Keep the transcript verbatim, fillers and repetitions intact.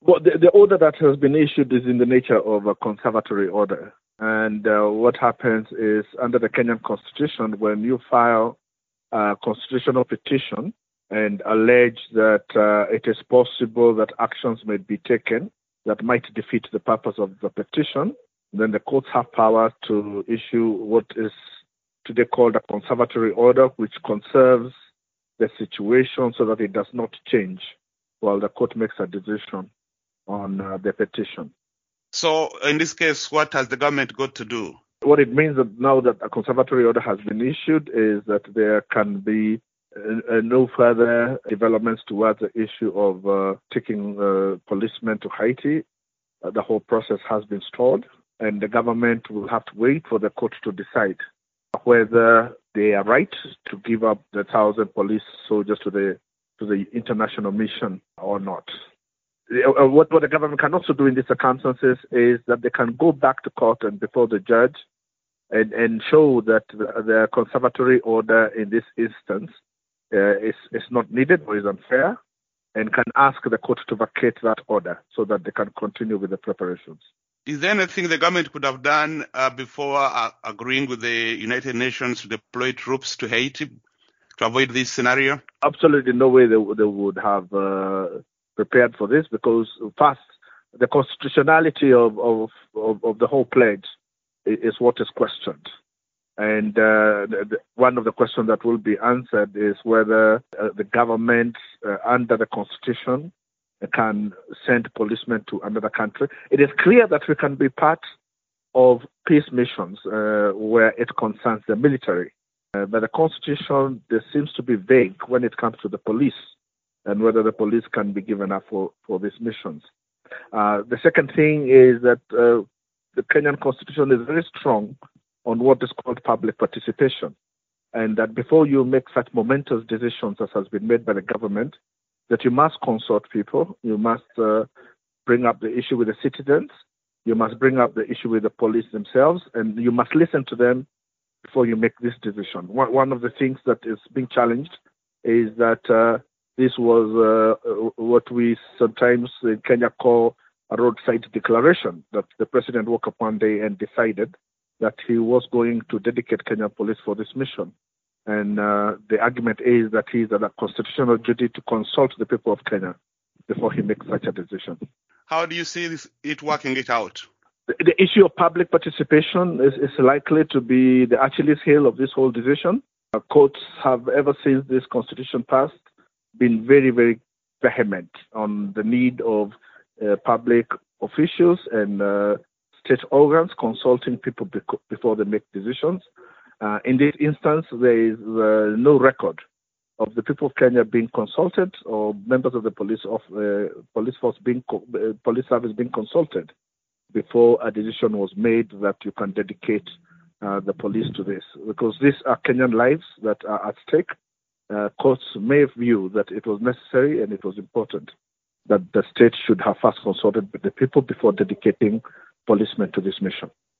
Well, the, the order that has been issued is in the nature of a conservatory order. And uh, what happens is, under the Kenyan Constitution, when you file a constitutional petition and allege that uh, it is possible that actions may be taken that might defeat the purpose of the petition, then the courts have power to issue what is today called a conservatory order, which conserves the situation so that it does not change while the court makes a decision on uh, the petition. So in this case, what has the government got to do? What it means that now that a conservatory order has been issued is that there can be uh, uh, no further developments towards the issue of uh, taking uh, policemen to Haiti. Uh, the whole process has been stalled, and the government will have to wait for the court to decide whether they are right to give up the thousand police soldiers to the to the international mission or not. What, what the government can also do in these circumstances is that they can go back to court and before the judge and, and show that the, the conservatory order in this instance uh, is, is not needed or is unfair, and can ask the court to vacate that order so that they can continue with the preparations. Is there anything the government could have done uh, before uh, agreeing with the United Nations to deploy troops to Haiti to avoid this scenario? Absolutely no way they, they would have uh, prepared for this, because first, the constitutionality of, of, of, of the whole pledge is what is questioned. And uh, the, the, one of the questions that will be answered is whether uh, the government, uh, under the constitution, can send policemen to another country. It is clear that we can be part of peace missions uh, where it concerns the military. Uh, but the constitution, there seems to be vague when it comes to the police and whether the police can be given up for, for these missions. Uh, the second thing is that uh, the Kenyan Constitution is very strong on what is called public participation, and that before you make such momentous decisions as has been made by the government, that you must consult people, you must uh, bring up the issue with the citizens, you must bring up the issue with the police themselves, and you must listen to them before you make this decision. One, one of the things that is being challenged is that uh, this was uh, what we sometimes in Kenya call a roadside declaration, that the president woke up one day and decided that he was going to dedicate Kenyan police for this mission. And uh, the argument is that he has a constitutional duty to consult the people of Kenya before he makes such a decision. How do you see this, it working it out? The, the issue of public participation is, is likely to be the Achilles heel of this whole decision. Uh, courts have, ever since this constitution passed, been very, very vehement on the need of uh, public officials and uh, state organs consulting people beco- before they make decisions. Uh, in this instance, there is uh, no record of the people of Kenya being consulted or members of the police of uh, police force being co- uh, police service being consulted before a decision was made that you can dedicate uh, the police to this, because these are Kenyan lives that are at stake. Uh, courts may view that it was necessary and it was important that the state should have first consulted with the people before dedicating policemen to this mission.